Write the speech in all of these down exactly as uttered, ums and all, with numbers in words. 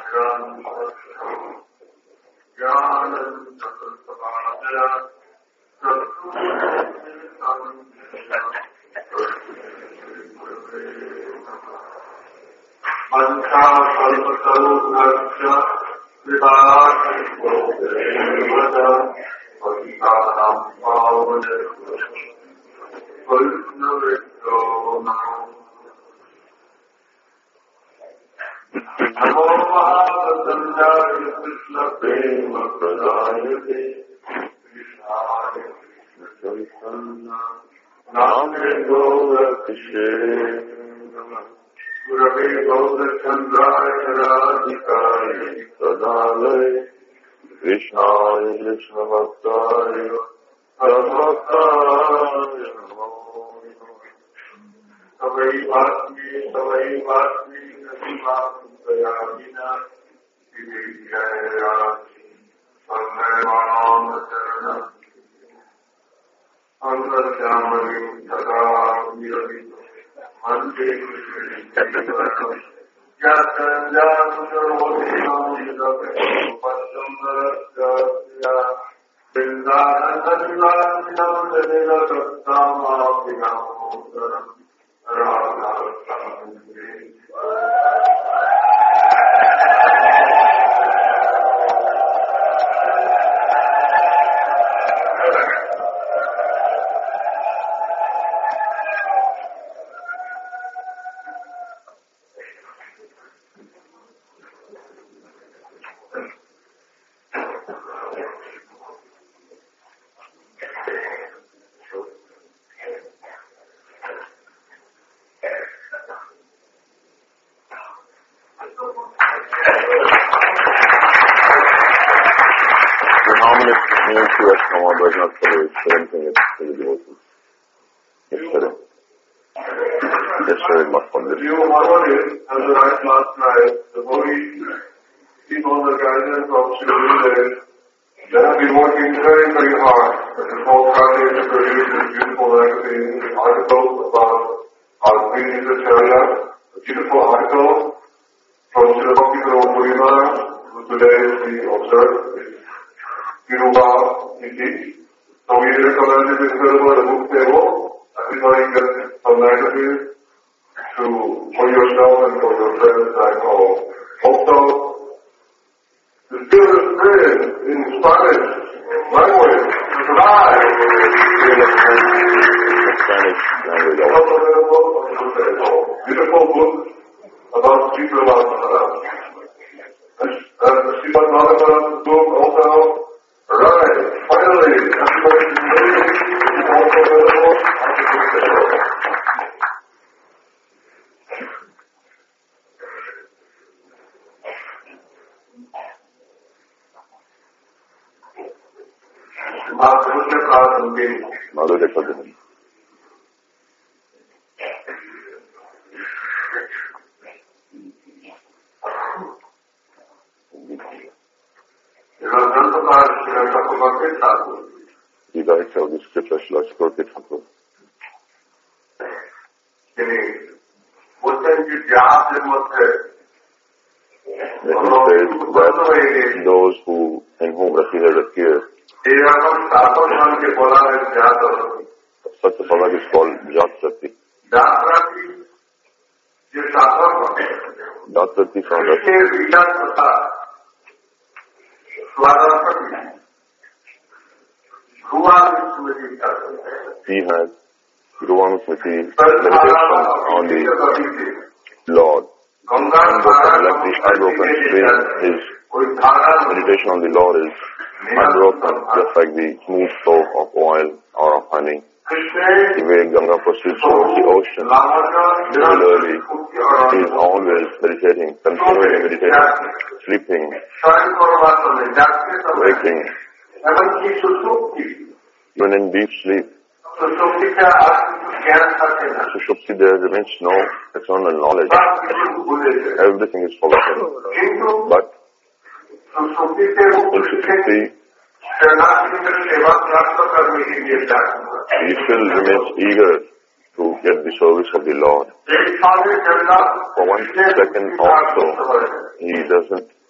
For one second also, he doesn't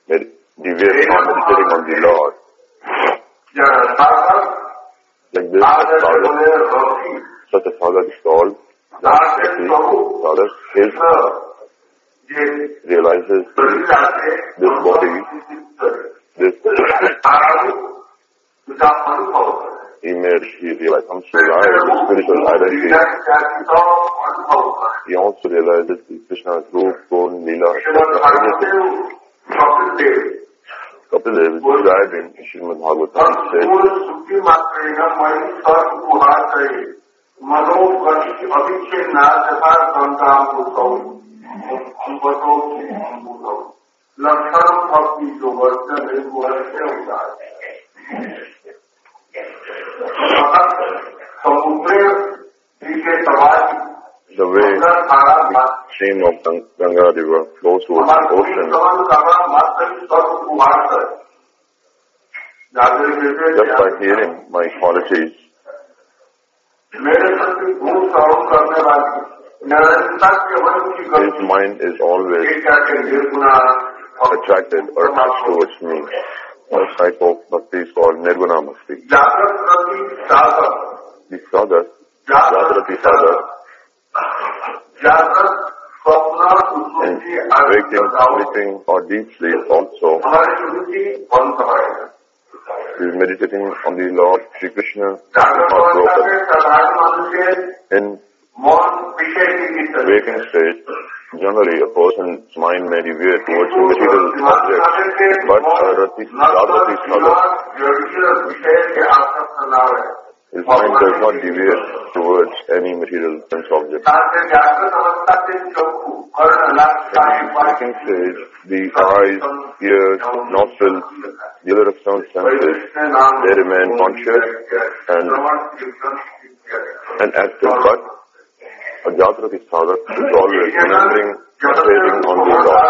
med- deviate from meditating on the Lord. Like this, sadhak, such a sadhak is called Jagrati sadhak. His realizes this body, this image, he realizes comes to life, the spiritual identity. He also realizes the Krishna's root, Gun, Leela, everything. Kapil Dev is described in Srimad Bhagavatam, says, the way the stream of Ganga River flows towards the ocean, just by hearing my qualities, his mind is always attracted or attached towards me. One type of bhakti is called Nirguna Bhakti. The sadhak, Jagrati sadhak, in waking, sleeping or deep sleep also, is meditating on the Lord Shri Krishna, not broken. In waking state, generally a person's mind may deviate towards the material objects, but Jagrati sadhak, his mind does not deviate towards any material sense object. Waking stage, the eyes, ears, nostrils, the other external senses, they remain conscious and, and active, but a Jagrati sadhak is always remembering, meditating on the Lord.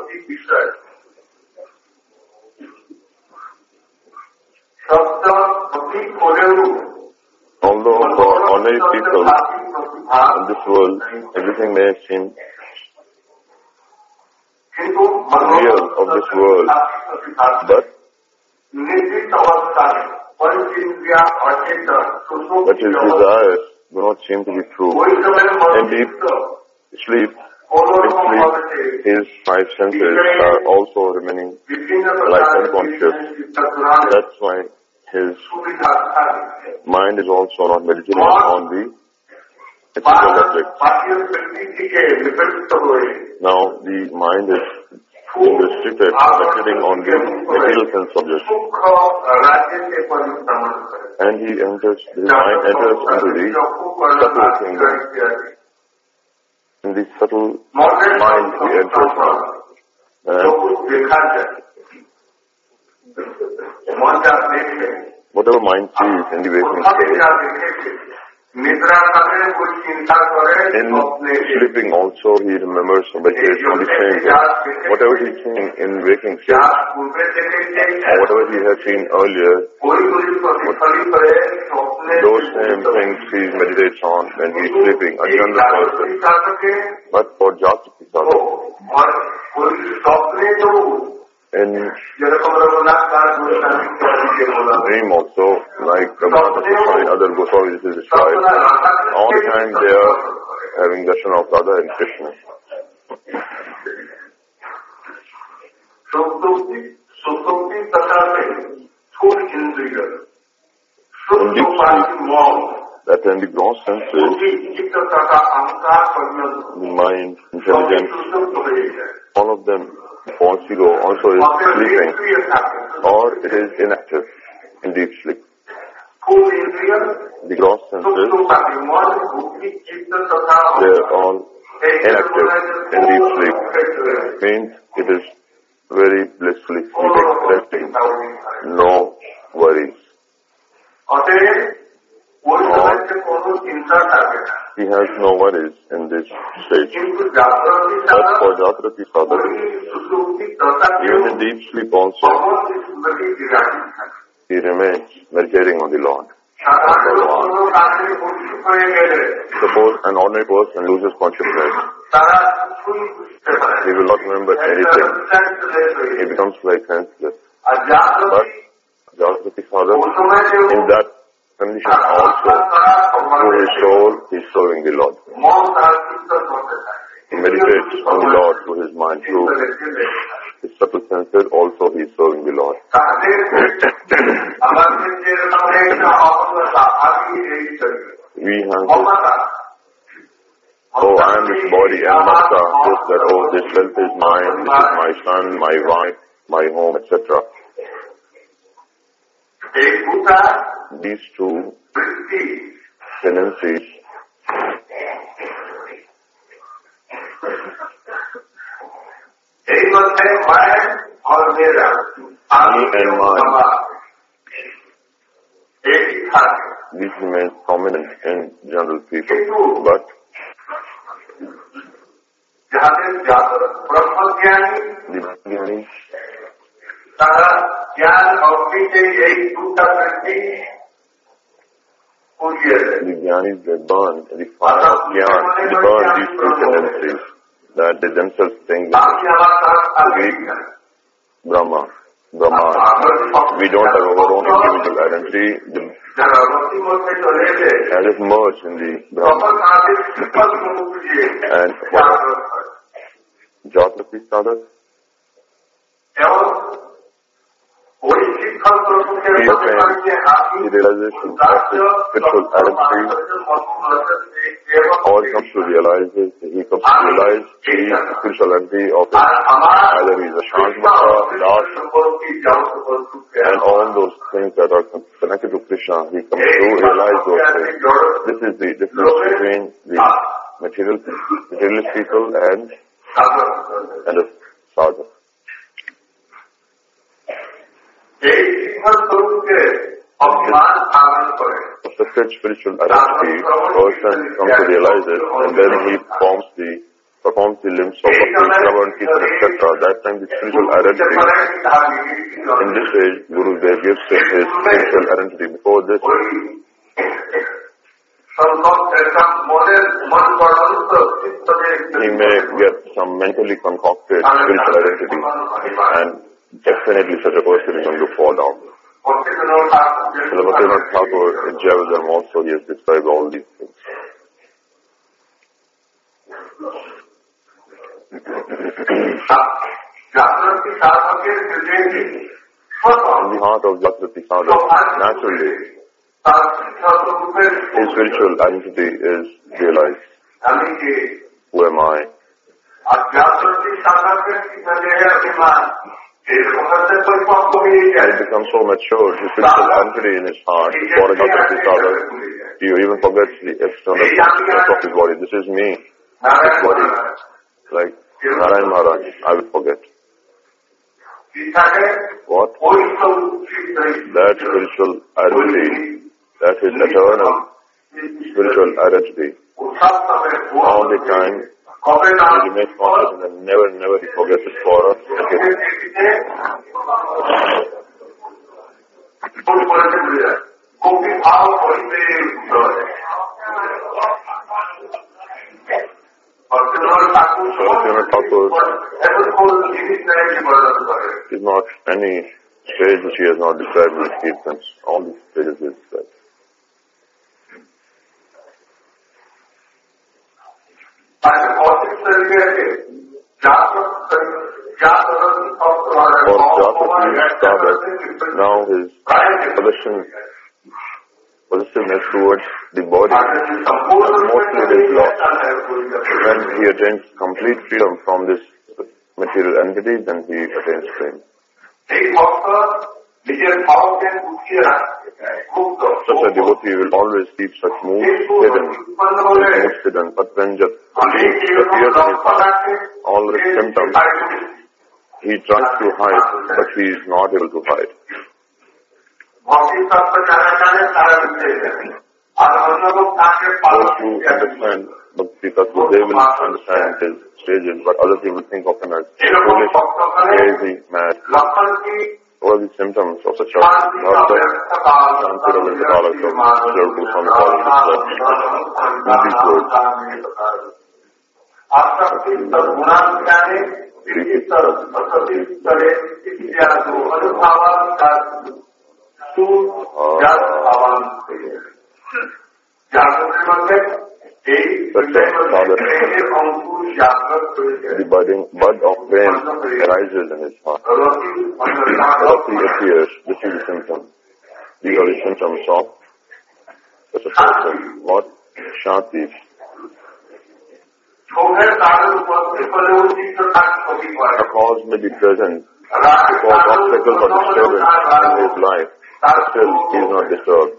Although for ordinary people in this world, everything may seem real of this world, but but his desires do not seem to be true. In deep sleep, in sleep, his five senses are also remaining like unconscious. That's why his mind is also not meditating on the material objects. Now the mind is restricted, meditating on the material sense objects. And he enters, his mind enters into the subtle kingdom. In the subtle mind he enters now. And whatever mind sees in the waking state, in sleeping also he remembers or meditates on the same thing. Whatever he's seeing in waking state, or whatever he has seen earlier, those same things he meditates on when he's sleeping, a general person. But for Jagrati sadhak, in dream also, like Raghunath and other Goswamis is described, all the time they are having darshan of Radha and Krishna. In deep sleep, that in the gross senses, the mind, intelligence, all of them, false ego also is sleeping, or it is inactive in deep sleep. The gross senses, they are all inactive in deep sleep. Means it is very blissfully sleeping, resting, no worries. Or he has no worries in this stage. But for Jagrati sadhak, even in deep sleep also, he remains meditating on the Lord. Suppose an ordinary person loses consciousness. He will not remember anything. He becomes like senseless. But Jagrati sadhak, in that condition also, through his soul, he is serving the Lord. He meditates on the Lord through his mind, through his subtle senses, also he is serving the Lord. We have this, oh, I am this body and mata, this, that, oh, this wealth is mine, this is my son, my wife, my home, et cetera. These two tendencies me and mine, this remains prominent in general people, but the beginning, the Jnanis, they burn the fire of Jnana, they burn these two tendencies, that they themselves think that we, Brahma, Brahma, we don't have our own individual identity, the, as if merged in the Brahma. And what Jagrati sadhak? He attains the realization of his spiritual identity, or comes to realize it, he comes to realize the spiritual identity of it. Either he is a Shantmata, Das, and all those things that are connected to Krishna, he comes to realize those things. This is the difference between the material, materialist people and, and the sadhak. Of the spiritual identity, person comes to realize it, and then he forms the, performs the limbs of Shravan, Kirtan, et cetera. That time the spiritual identity, in this age, Guru Dev gives him his spiritual identity. Before this, he may get some mentally concocted spiritual identity, and definitely such a person is going to fall down. Bhaktivinoda Thakur in Jaivism also he has described all these things. In the heart of Jagrati sadhak, naturally, his spiritual identity is realized. Who am I? He becomes so mature, his spiritual identity in his heart, for a Jagrati sadhak, he even forgets the external aspects of his body. This is me, this body, like Narayan Maharaj, I will forget. What? That spiritual identity, that is eternal spiritual identity, all the time, he remains conscious and never, never he forgets it for us. Okay. Bhaktivinoda Thakur is not any stage which he has not described in his Kirtans. All these stages he has described. For Jagrati sadhak, now his possession, possessiveness towards the body, mostly it is lost. When he attains complete freedom from this material entity, then he attains prema. Such a devotee will always keep such moods hidden, moods hidden, but when just appears in his heart, all the symptoms, he tries to hide, but he is not able to hide. Those who understand Bhakti Tattva, they will understand his stages, but other people think of him as foolish, crazy, mad. What are the symptoms of such a Bhakta? Shanti Ravinda Kalakam, Sri Goswami calls the budding bud of pain arises in his heart. Rati appears. This is the symptom. These are the symptoms of such a person. What? Shanti. A cause may be present, cause obstacles or disturbance in his life, still he is not disturbed.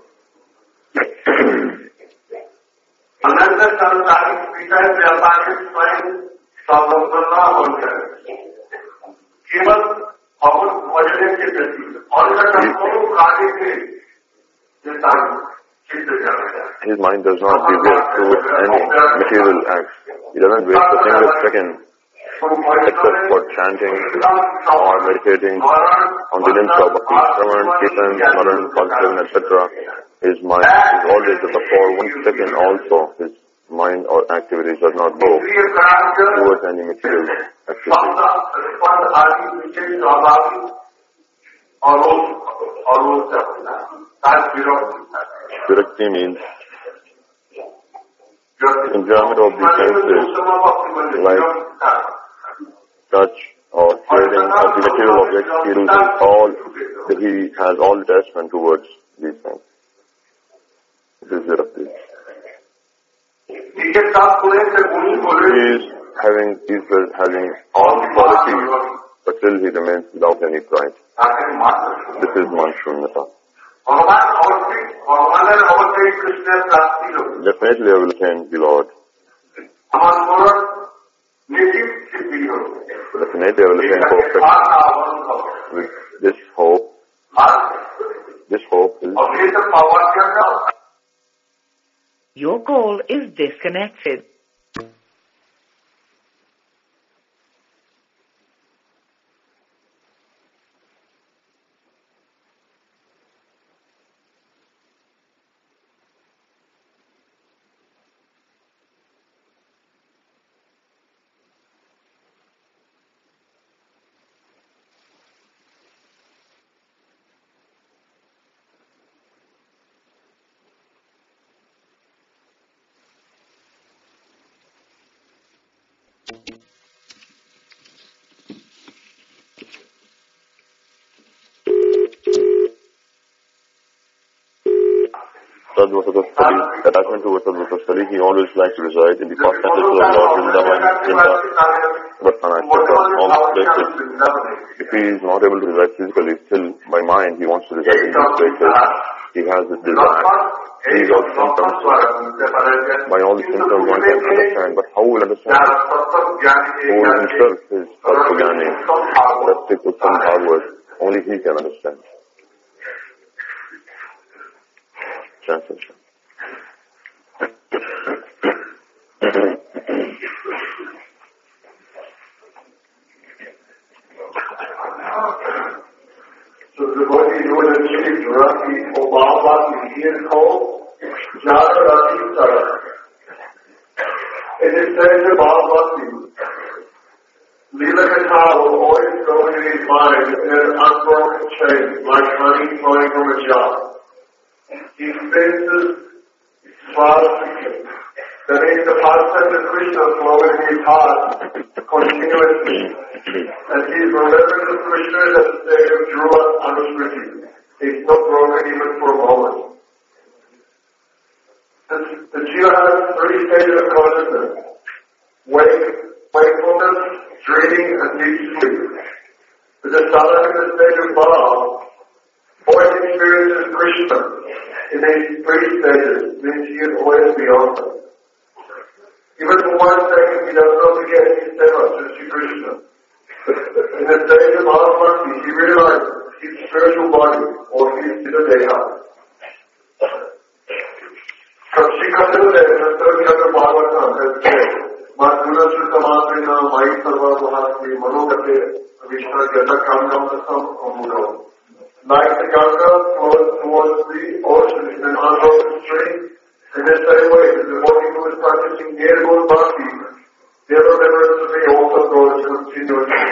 His mind does not deviate towards any material act. He doesn't waste a single second except for chanting or meditating on the limbs of Bhakti, Shravan, Kirtan, Smaran, Bhakti, et cetera. His mind is always at the for one second also. His mind or activities does not go towards any material activity. Virakti means enjoyment of the senses like touch or hearing of the material objects. He loses all, he has all attachment towards these things. This is Virakti. He is having, he is having all the qualities, but still he remains without any pride. This is Manshunyata. Definitely I will attain the Lord. Definitely I will attain perfection. With this hope, this hope is... Your call is disconnected. Sadhvasatastali, attachment to Sadhvasatastali, he always likes to reside in the past tenses of Lord Vrindavan, Vrinda, Vartana, et cetera. All these places. If he is not able to reside physically, still by mind he wants to reside in these places. He has this desire. These are symptoms. By all the symptoms one can understand, but how will understand? Who himself is Tattva-jnani, Rastik Uttam Bhagavad, only he can understand. Translation. So the devotee who has achieved Rati or Bhagavad, he is called Jnana Rati Tara. It is said to Bhagavad, Leela Katha will always go in his mind in an unbroken chain, like honey flowing from a jar. He senses Swadhisthya. That means the pastimes of Krishna flow in his heart continuously. And he is remembering of Krishna as a state of Dhruva Anusmriti. He's not broken even for a moment. The, the Jiva has three stages of consciousness. Wake, wakefulness, dreaming, and deep sleep. The sadhaka in the stage of Bhava always experiences Krishna in these three stages, means he is always beyond them. Even for one second, he does not forget his seva to Sri Krishna. In the stage of Mahabharati, he realizes his spiritual body, or his Siddha-deha. From Sri Krishna, in the third chapter of Bhagavatam, has said, Madhura Sutta-matrina, Mai Sarva Mahasmi, Manogate, Vishna Gata Kamnam Asam Amudam. Like the Ganga flows towards the ocean in an unbroken stream, in the same way, the devotee who is practicing Nirguna Bhakti, the remembrance of me also goes continuously.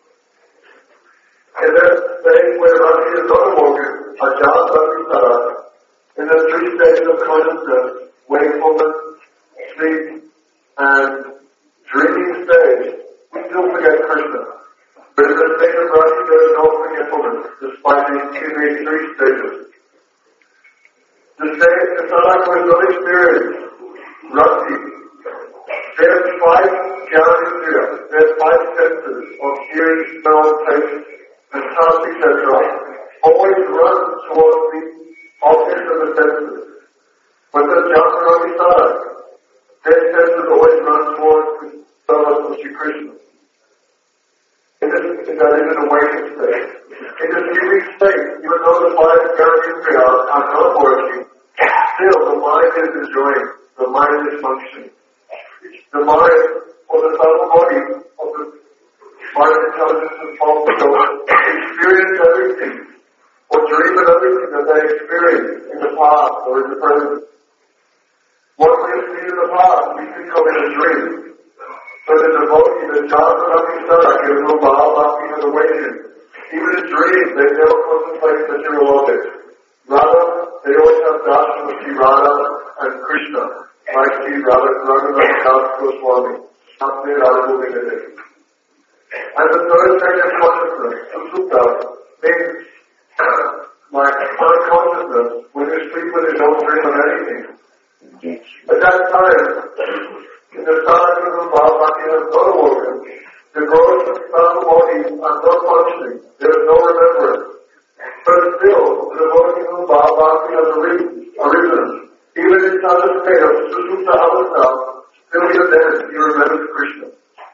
In that stage where Bhakti is underwater, Ajahn Bhakti Sara, in the three stages of consciousness, wakefulness, sleep, and dreaming stage, we still forget Krishna. But in the state of Bhakti, there is no forgetfulness, despite these three stages. The state, the sadhaka who has not experienced Bhakti, there's five jnana, there's five senses of hearing, smell, taste, and touch, et cetera, always run towards the objects of the senses. But the Jnana sadhaka, their senses always run towards the service of Sri Krishna. In this, that is an awakened state. In the sleeping state, even though the five jnana are not working, still the mind is enjoying, the mind is functioning. The mind, or the subtle body of the mind intelligence and false soul, experience everything, or dream of everything that they experienced in the past or in the present. What we have seen in the past, we think of in a dream. So the devotee, the Jnana Bhakti Sadhaka, who Bhava Bhakti has awakened, even in dreams, they never contemplate material objects. Rather, they always have darshan of Sri Radha and Krishna, like Sri Radha Raghunath Das Goswami, Shakti Radha Govinda. And the third stage of consciousness, Susupta, means like unconsciousness, when you sleep when you don't dream of anything. At that time, in the sadhaka of Bhava Bhakti has not awoken, the growth of subtle bodies are not functioning, there is no remembrance. But still, the devotee of Bhava Bhakti has arisen, arisen. Even in such a state of Susupta Avastha, still even then, he remembers Krishna.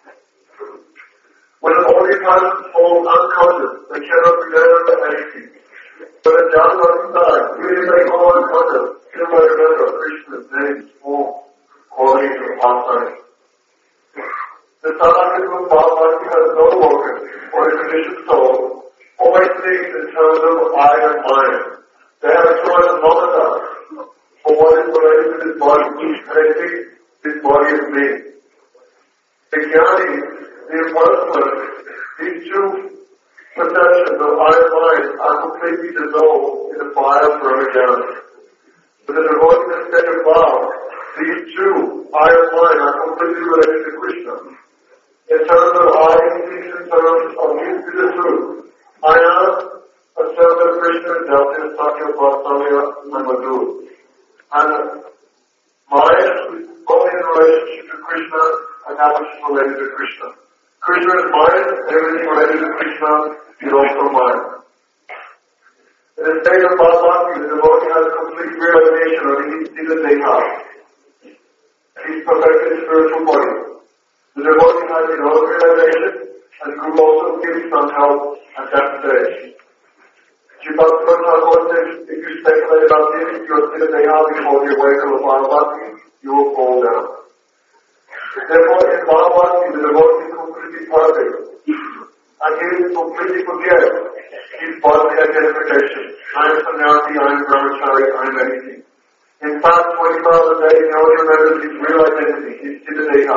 When the body passes falls unconscious, they cannot remember anything. But in Jnana Bhakti Sadhaka, even if they go unconscious, still they remember Krishna's name, form, qualities, and pastimes. The sadhaka of Bhava Bhakti has no awoken, or a conditioned soul, always thinks in terms of I and mine. They have a choice of mamata for what is related to this body, and they think this body is me. The jnani, the impersonalist, these two perceptions of I and mine are completely dissolved in the fire of Brahmajnana. But the devotee in the state of Bhava, these two, I and mine, are completely related to Krishna. In terms of I, he thinks in terms of his to the truth. I am a servant of Krishna, Jyatya, Sakya, Vatsalya, and Madhur. And mine is only in relationship to Krishna, and that which is related to Krishna. Krishna is mine, everything related to Krishna is also mine. In the state of Bhava Bhakti, the devotee has complete realization of his Sita Deha, his perfected spiritual body. The devotee has his own realization, and Guru also gives some help at that stage. Shri-Bhakti Thakur says, if you speculate about this, your Sita Deha before the awakening of Bhava Bhakti, you will fall down. Therefore, in Bhava Bhakti, the devotee is completely perfect, and he completely forgets his bodily identification. I am sannyasi, I am brahmachari, I am anything. In fact, twenty miles a day, he only remembers his real identity, his Sita Deha.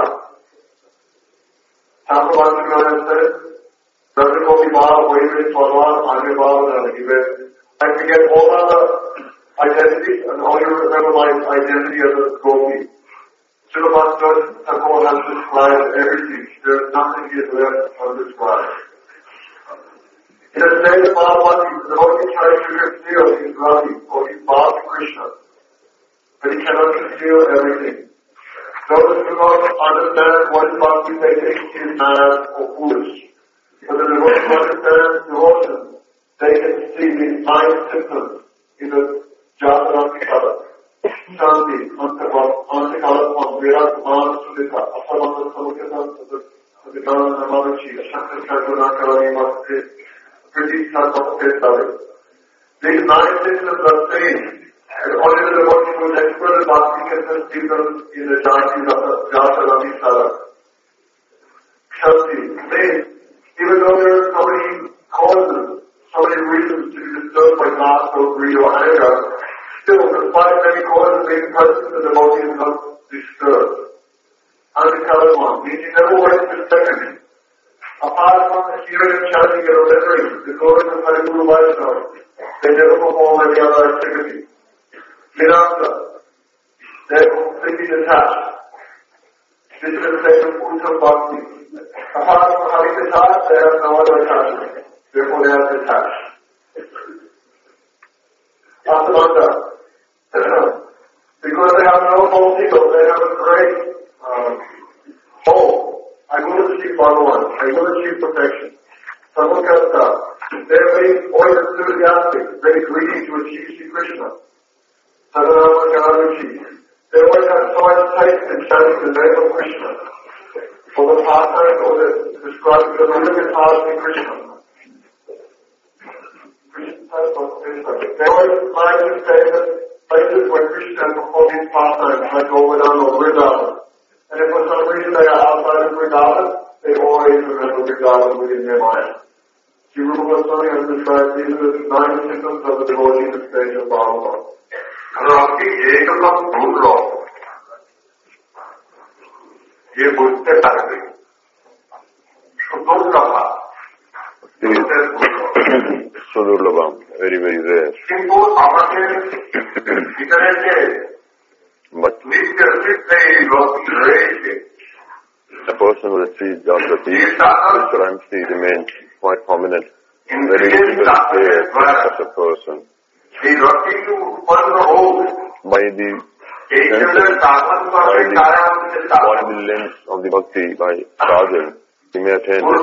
Thakur Bhakti said, Brother Gopi Bhava, Vaivrit, Bhagavan, Anya Bhava, Nanagive. I forget all other identities and only remember my identity as a Gopi. Srila Bhakti Thakur has described everything. There is nothing he has left undescribed. In the state of Bhava Bhakti, the devotee tries to conceal his Radhi or his Bhava to Krishna, but he cannot conceal everything. Those who do not understand what is Bhakti, they think he is mad or foolish. But the devotee who understands devotion, they can see the nine symptoms in the Jatara Kala. Shanti, Antakala, Virat, Man, Sudita, Asamanta, Samukata, Sadhikana, Namadachi, Shakti, Karuna, Kalani, Masti, Priti, Sattva, Sattva. These nine symptoms are seen, and only the devotee who is expert in Bhakti can perceive them in the Jatara Kala. Shanti, means even though there are so many causes, so many reasons to be disturbed by lust or greed or anger, still, despite many causes being present, the devotee is not disturbed. Undiscovered one, meaning never waits a second. Apart from the hearing, chanting, and remembering the glories of Hari Guru Vaishnava, they never perform any other activity. Vedanta, they are completely detached. This is the state of Uttara Bhakti. Apart from having detached, they have no other attachment. Therefore, they are detached. Asavanta, because they have no false ego, they have a great um, hope. I will achieve Bhagavan. I will achieve perfection. Samukasta, they are very always enthusiastic, very greedy to achieve Sri Krishna. Sadanama Janaruchi, they always have so much taste in chanting the name of Krishna. For the pastime or the describing the living heart of Krishna. They always like to say that places where Krishna performs his pastimes, like Govardhan or Vrindavan. And if for some reason they are outside of Vrindavan, they always remember Vrindavan within their mind. Sri Rupa Goswami has described these are the nine symptoms of the devotee in the stage of Bhagavan. आपकी एक कम भूल लो ये बुझते पाते सुदूर लभा सुदूर लभा very very rare. किंतु हमारे इतने के नित्य सिद्ध लोग रहे a person who receives Jagrati, spiritual entity remains quite prominent. Very difficult to say such a person. By the senses, by the bodily limbs of the bhakti, by sadhana, he may attain this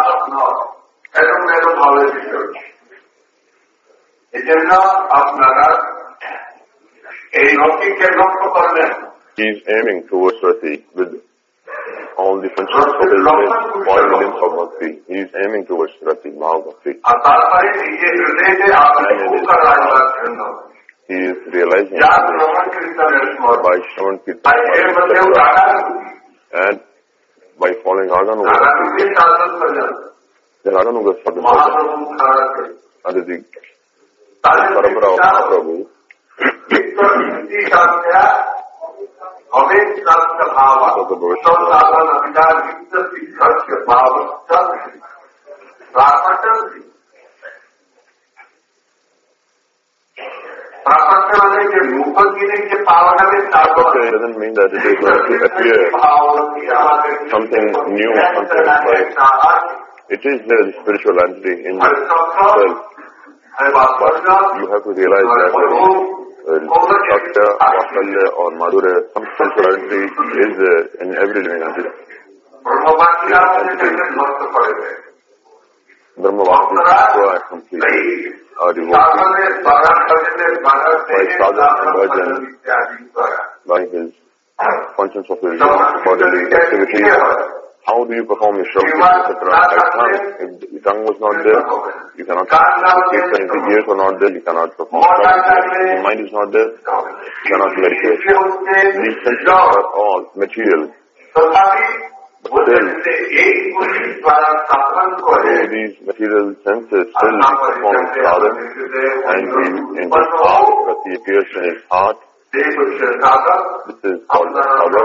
stage. He is aiming towards Rati with all the functions of his bodily limbs of bhakti. He is aiming towards Rati, Maha Bhakti. He is realizing by Shravan Kirtan and by following Raganuga. The Raganuga sadhana, that is the parampara of Mahaprabhu. हमें शास्त्र भाव साधन अभिधान भाव प्रापटन प्रापटन के रूपन गिने के पावन में doesn't mean that it is going to appear something new, something like it is there, the spiritual entity in itself. But you have to realize that Satya, Vasalya or Madhurya, some spiritual entity is there in every living entity. Brahma Vasti is completely a devotee by sadhana and bhajan, by his functions of his bodily activities. How do you perform your Shravan Kirtan, et cetera? By tongue. If the tongue was not there, you cannot perform. If the ears were not there, you cannot perform. If the mind is not there, you cannot meditate. These senses are all material. But still, through these material senses, still we perform sadhana, and we, in his heart, Rati appears in his heart. This is called sadhana.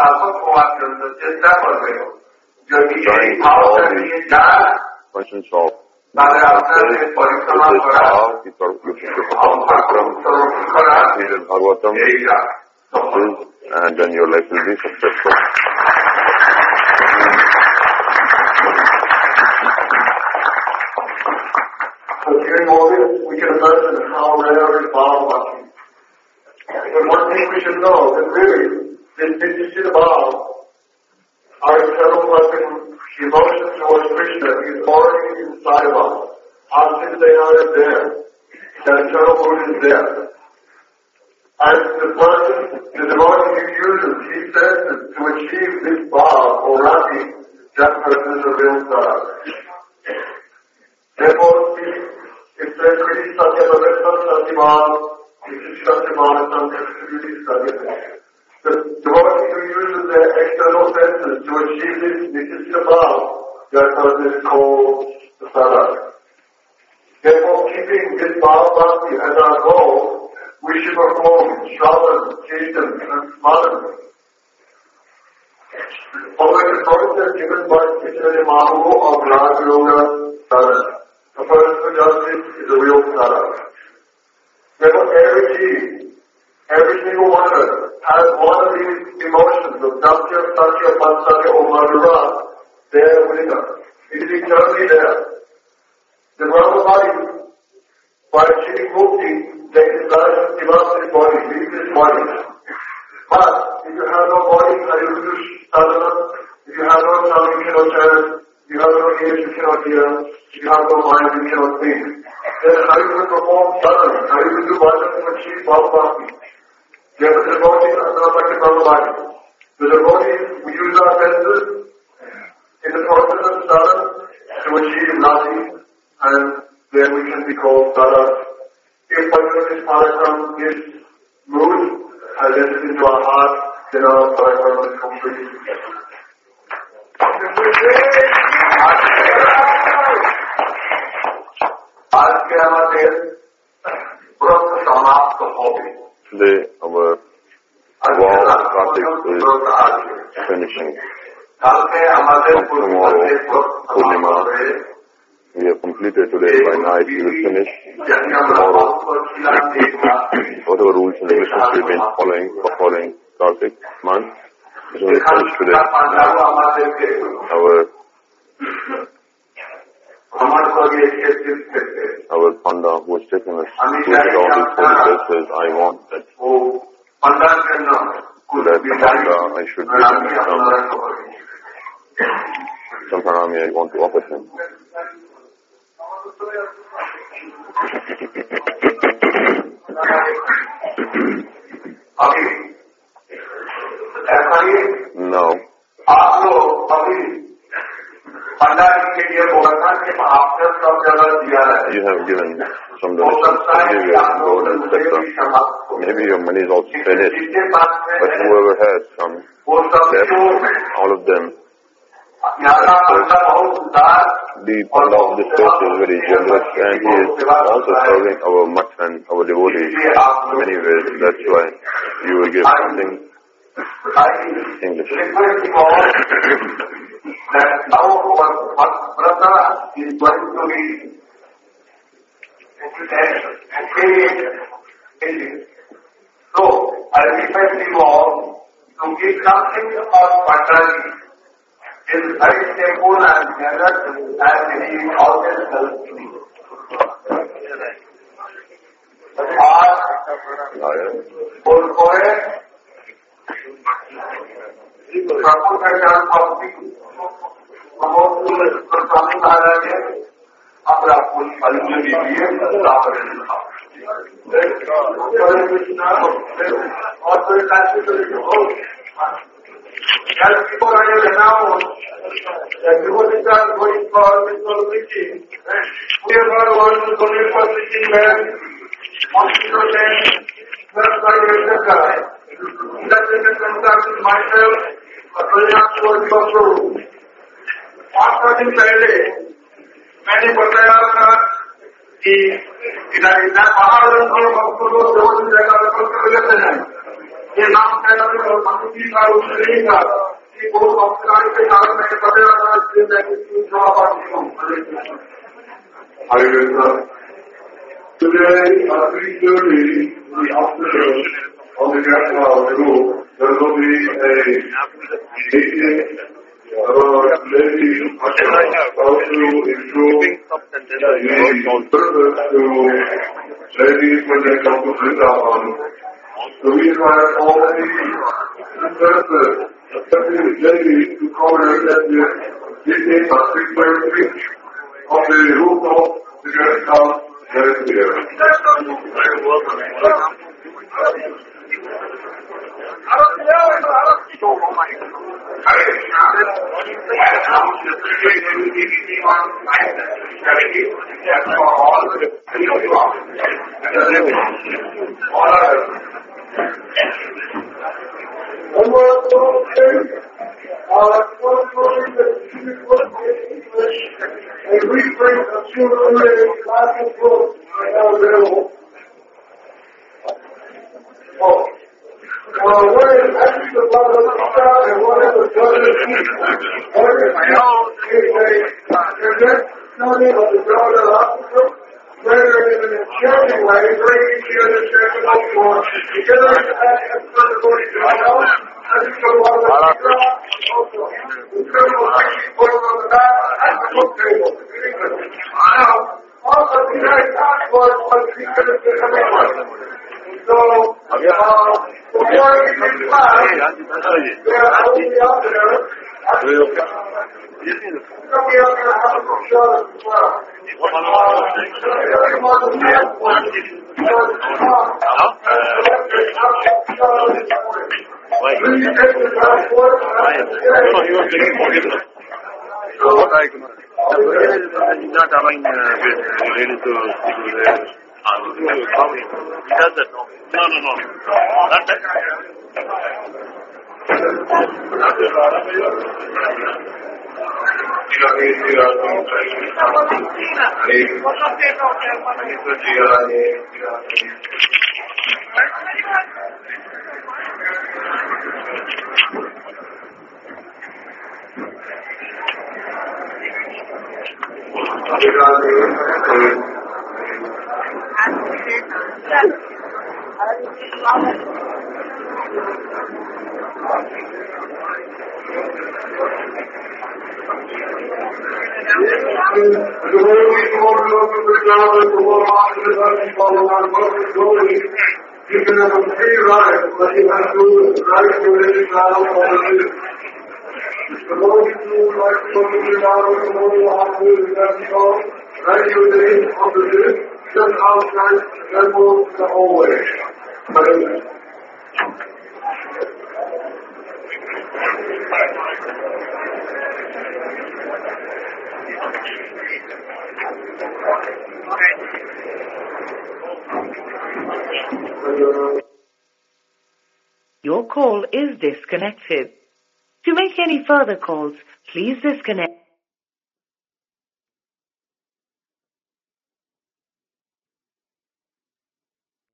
Trying all these functions of the senses, this is how you perform Sakram, and Bhagavatam, and then your life will be successful. So hearing all this, we can imagine how rare is Bhagavatam. But one thing we should know, that really, this Nityasthita Bhava, our eternal blessing, devotion towards Krishna is already inside of us. Asindaya is there. That eternal mood is there. And the person, the devotee who uses, he says that to achieve this bhava or rati, that person is a real star. Therefore, it says, Kriti Satya Bhavestam Satyaman, Kriti Satyaman Sanskritti Satya. The devotee who uses their external senses to achieve this Nityasthita Bhava, that person is called the sadhaka. Therefore, keeping this Bhavabhakti as our goal, we should perform Shravan, Kirtan, and Smaran. Following the process given by Chaitanya Mahaprabhu of Raga Yoga Sadhana. The person who does this is a real sadhana. Therefore, every Jeev, every single one of us, has one of these emotions of Satya, Satya, Pansatya, or Madhura there within us. It is eternally there. The Brahma body, by achieving mukti, they desire to give up this body, leave this body. But if you have no body, how do you do sadhana? If you have no tongue, you cannot chant. If you have no ears, you cannot hear. If you have no mind, you cannot think. Then how you will perform sadhana? How you will do bhajan to achieve Bhavabhakti? Therefore, the devotees are not like the Brahma body. The devotees, we use our senses in the process of sadhana to achieve nati, and then we can be called sadhana. If by doing this parakram, this mood has entered into our heart, then our parakram is complete. Today, our war of Kartik is finishing. From tomorrow, Purnima, we have completed today by night, we will finish tomorrow. Whatever rules and regulations we've been following for following Kartik month, is only finished today. Our Our Panda who has taken us to all these holy places, I want that to that Panda I should give him some, some pranami I want to offer him. No. You have given some donations, give you gold and et cetera. Maybe your money is also finished, but whoever has some left, all of them. The Panda of this place is very generous, and he is also serving our mutt and our devotees in many ways. That's why you will give something English. That now what brother is going to be and so I request you all to give something of Patanjali. It is very simple and generous and he always helps me. आज बोल कोए प्रभु का ज्ञान भक्ति स्वामी महाराज ने अपना कुछ फल दीजिए और कोई as people are here now, the devotees are going for spiritual preaching. We are not going to donate for preaching when hospital and website, et cetera. That we can contact with myself, a brilliant word of truth. After this Friday, मैंने बताया था कि इधर पहाड़ और भक्तों को देवों जगह पर लेते हैं ये नाम कहना तो मनुष्य का नहीं था कि वो संस्कार के कारण मैंने बताया था कि मैं कुछ जवाब हूँ Today, at three thirty in the afternoon, on the National Road, there will be a meeting about ladies how to improve the service to ladies when they come to Vrindavan. So we invite all the services, especially the ladies, to come and at the meeting at six thirty on the rooftop to get it out. Very clear. One more thing. Uh, one motion that you put in English, a reprint of two related classic books are now available. Oh. Uh, one is Actually the Love of God and one is the Blood of Jesus. One is a testimony of the God of Africa, rendered in an enchanting way, bringing each other to for together to act as testimony to God. As you go on the God, also, the criminal actually put on the back at the book table. Now, all of the United States was what we could have been coming. So, uh, before I get into class, there I will be out there. I'll be out there having some shows as well. He's not allowing related to people there. He does that, no? No, no, no. Not that. You can have a free ride, but you have to ride to any travel for the city. The more you do like to go to the travel, the more you have to do the right to the end of the city, just outside the temple the whole way. Your call is disconnected. To make any further calls, please disconnect.